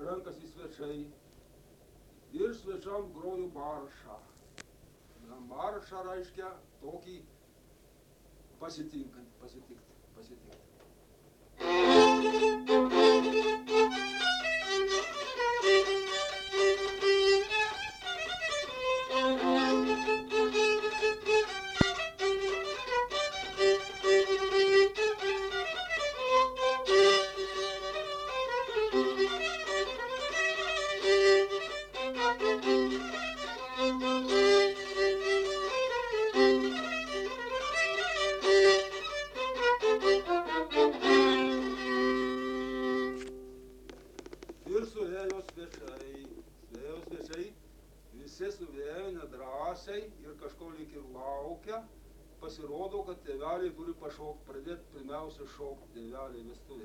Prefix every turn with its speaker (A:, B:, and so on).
A: renkasi svečiai ir svečiam groju maršą. Maršą reiškia tokį pasitikti. Ir suėjo svečiai, visi suėjo nedrąsiai ir kažko lyg ir laukia. Pasirodo, kad tėveliai turi pašokt, pradėti pirmiausia šokt tėveliai vestuvėj.